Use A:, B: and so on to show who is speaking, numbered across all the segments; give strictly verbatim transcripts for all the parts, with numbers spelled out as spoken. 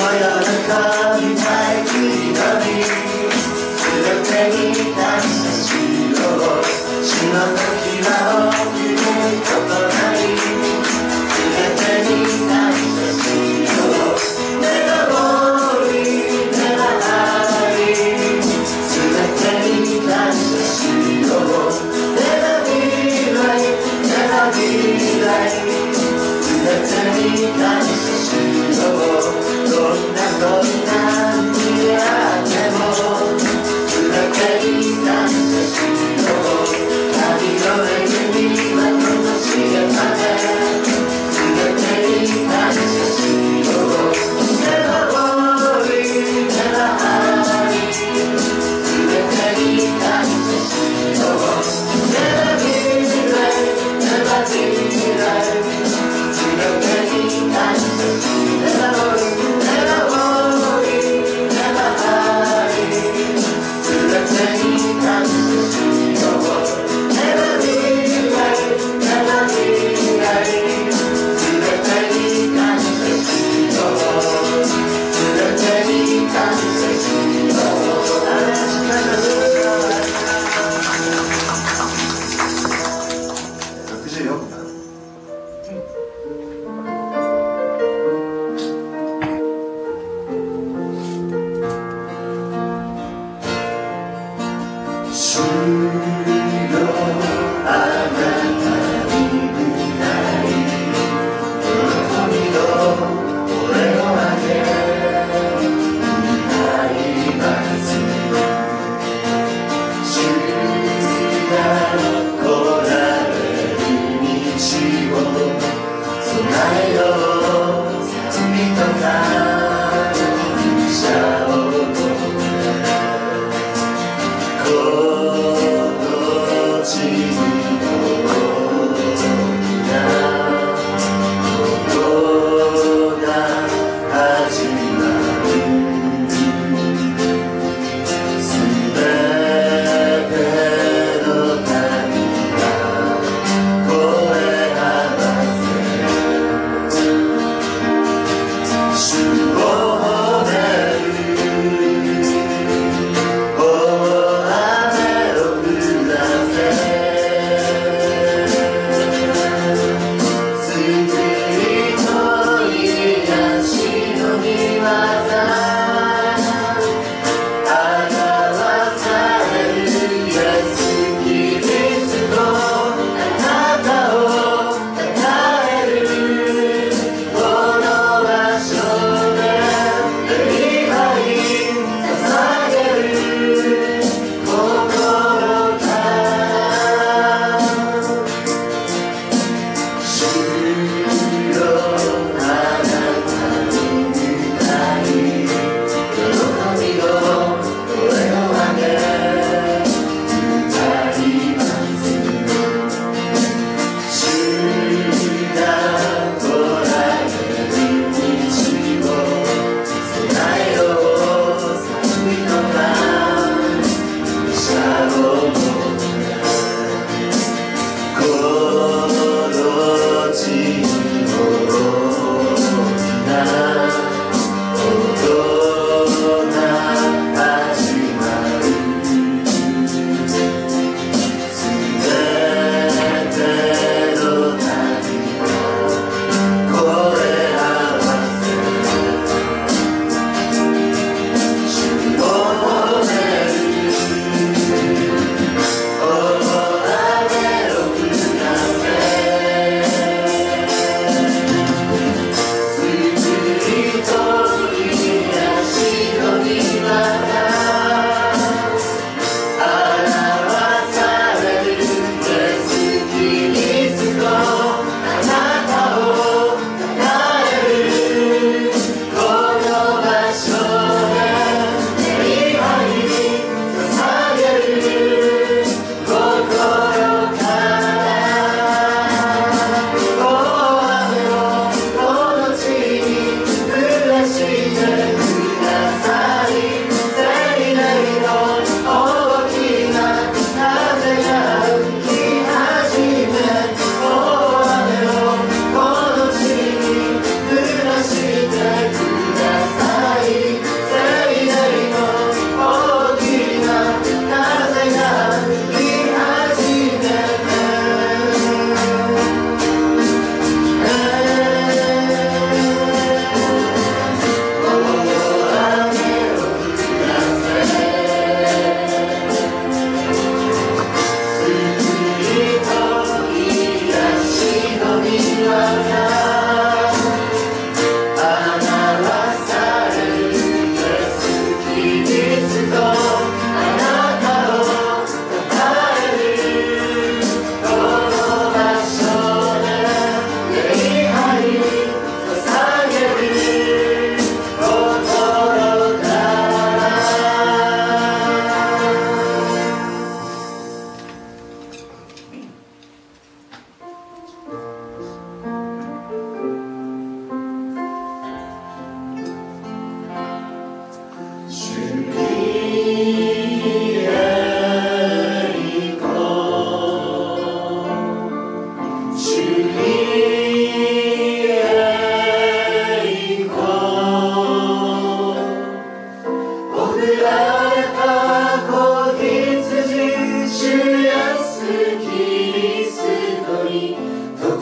A: やかにない日々全てに感謝しよう死の時は起きることない全てに感謝しよう目が通り目がない全てに感謝しよう目が未来目が未来全てに感謝しようどんなどんなに出会っても全てに感謝しよう旅の恵みはこの視野まで全てに感謝しよう目が通り目があり全てに感謝しよう目が未来目が未来全てに感謝し目が通り目が通り目があり全てに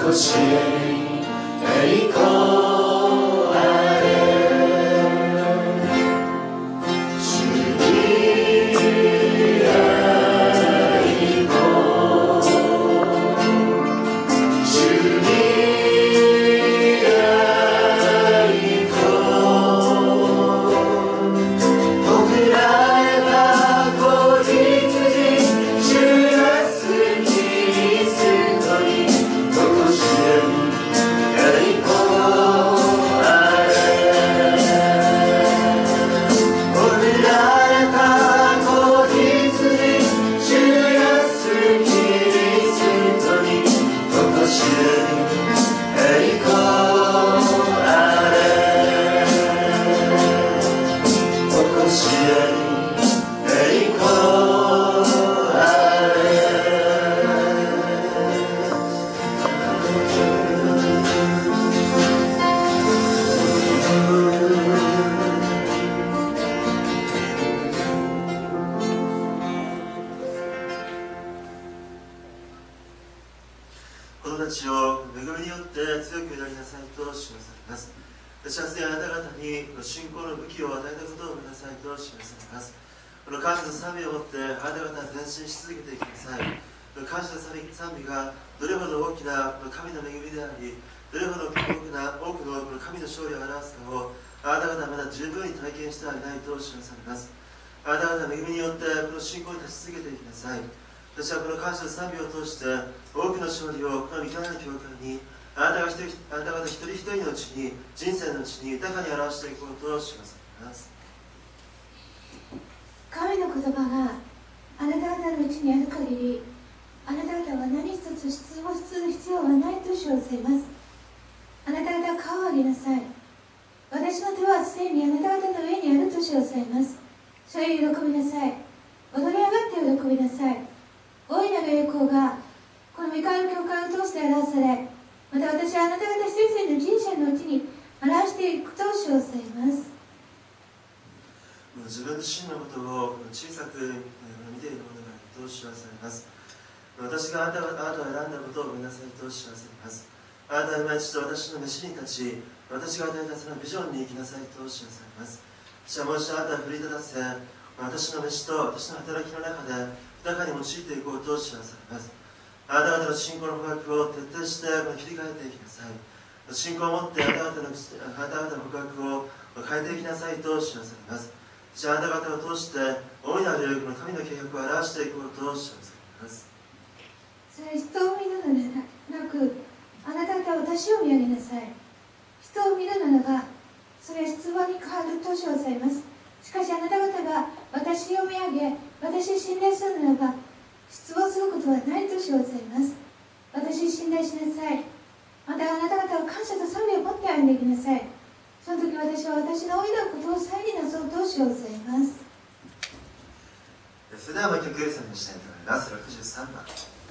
A: 私が与えたそのビジョンに生きなさいと知らされます。私はもう一度あなたを振り立たせ、私の飯と私の働きの中で豊かに用いていこうと知らされます。あなた方の信仰の告白を徹底して切り替えていきなさい。信仰を持ってあなた方の、あなた方の告白を変えていきなさいと知らされます。私はあなた方を通して大いなるこの神の計画を表していこうと知らされます。
B: それ人を見るのではなく、あなた方は私を見上げなさい。人を見るならば、それは失望に変わると知らされます。しかしあなた方が私を見上げ、私を信頼するならば、失望することはないと知らされます。私を信頼しなさい。またあなた方は感謝と賛美を持って歩んでいきなさい。その時私は私の大いなることを再になそうと知らされます。
A: それではもう一曲賛美したいと思います。ろくじゅうさんばん。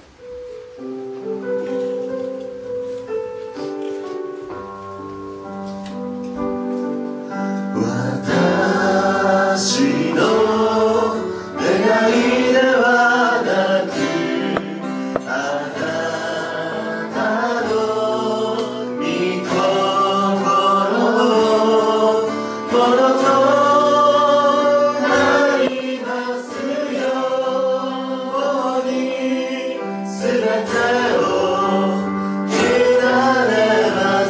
A: 私の願いではなく、あなたの御心のものとなりますように、すべてを委ねます。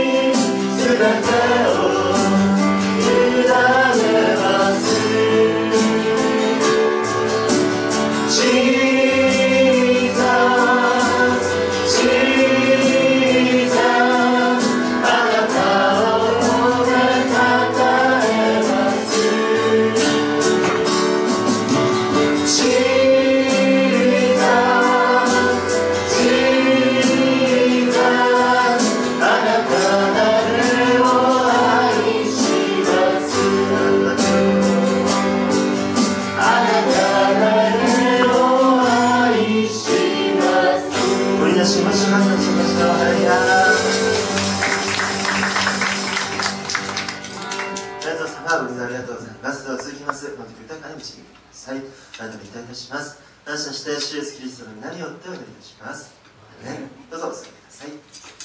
A: すべてを委ねます。 皆しましょう。感謝しましょう。ハレルヤ。大蔵様、ご利用ありがとうございます。では続きます。この時豊かに導いてください。改めていただします。感謝して、主イエスキリストの皆によってお祈りいたします。ね、どうぞお座りください。